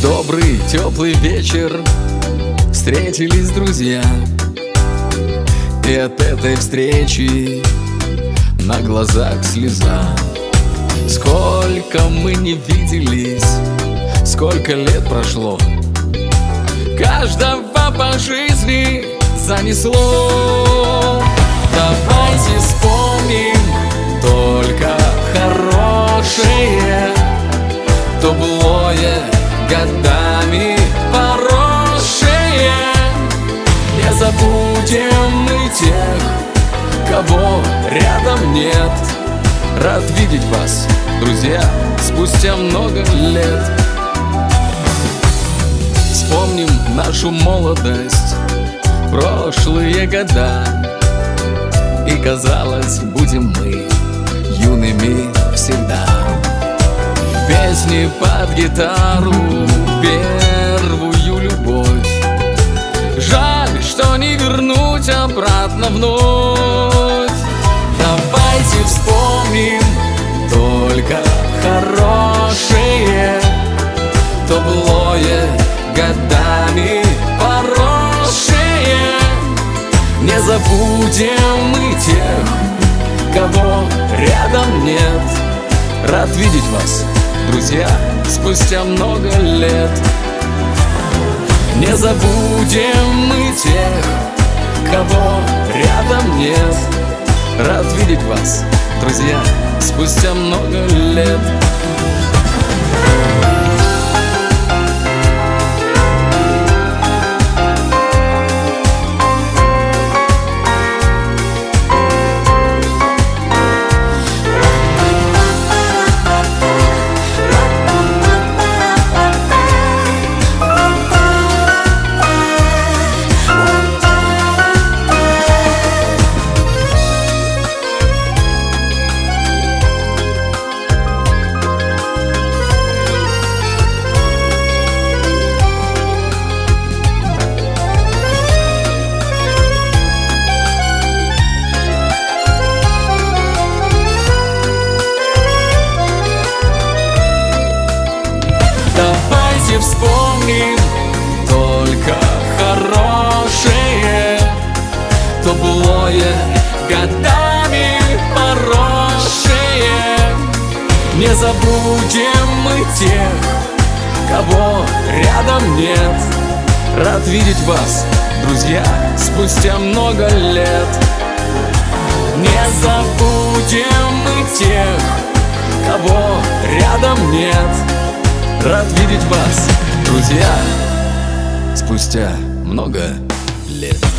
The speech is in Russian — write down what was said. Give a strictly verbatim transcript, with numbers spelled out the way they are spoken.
добрый теплый вечер, встретились друзья, и от этой встречи на глазах слеза. Сколько мы не виделись, сколько лет прошло, каждого по жизни занесло. Давайте вспомним только хорошее, то былое годами поросшее. Не забудем мы тех, кого рядом нет. Рад видеть вас, друзья, спустя много лет. Вспомним нашу молодость, прошлые года, и казалось, будем мы юными всегда. Песни под гитару, первую любовь, жаль, что не вернуть обратно вновь. Давайте вспомним только хорошее, то былое годами поросшее. Не забудем мы тех, кого рядом нет. Рад видеть вас, друзья, спустя много лет. Не забудем мы тех, кого рядом нет. Рад видеть вас, друзья, спустя много лет. Вспомним только хорошее, то былое годами поросшее. Не забудем мы тех, кого рядом нет. Рад видеть вас, друзья, спустя много лет. Не забудем мы тех, кого рядом нет. Рад видеть вас, друзья, спустя много лет.